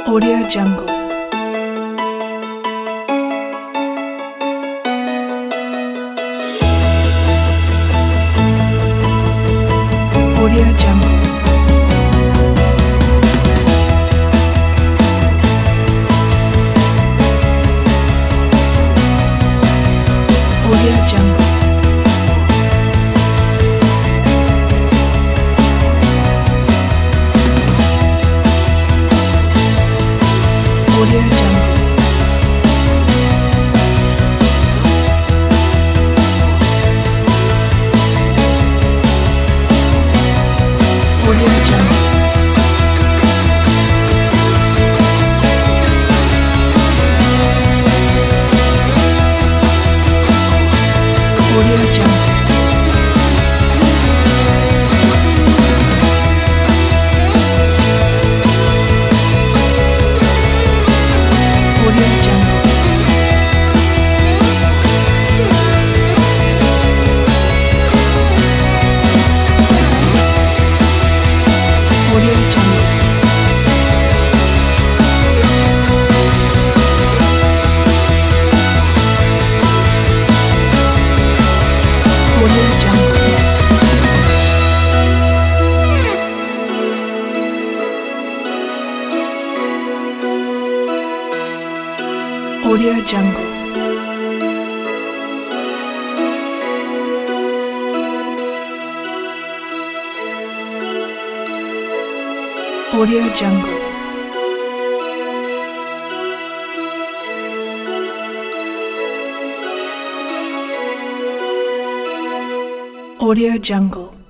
Audio Jungle. Audio Jungle. Audio Jungle. Audio Jungle. Audio Jungle. Audio Jungle. Audio Jungle. Audio Jungle. Audio Jungle. Audio Jungle. Audio Jungle. Audio Jungle.